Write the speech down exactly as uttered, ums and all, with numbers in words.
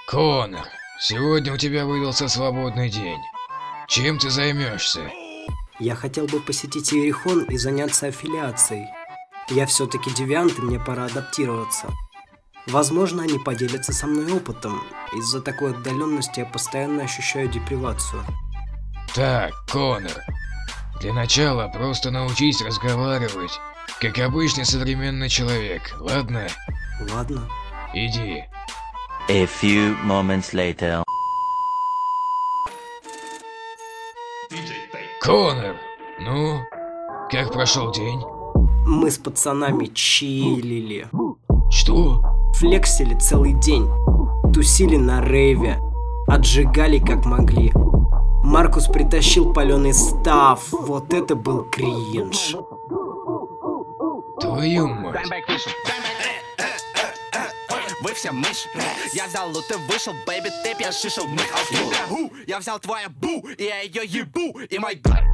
Конор, сегодня у тебя выдался свободный день. Чем ты займешься? Я хотел бы посетить Иерихон и заняться аффилиацией. Я все-таки девиант, и мне пора адаптироваться. Возможно, они поделятся со мной опытом. Из-за такой отдаленности я постоянно ощущаю депривацию. Так, Конор, для начала просто научись разговаривать, как обычный современный человек, ладно? Ладно. Иди. A few moments later. Конор, ну, как прошел день? Мы с пацанами чилили. Что? Флексили целый день. Тусили на рейве. Отжигали как могли. Маркус притащил паленый став. Вот это был кринж. Твою мать. Вы все мышь. Я взял лут и вышел, бэйби, ты пьяшишил. Мы ху. Я взял твою бу, и я ее ебу. И мой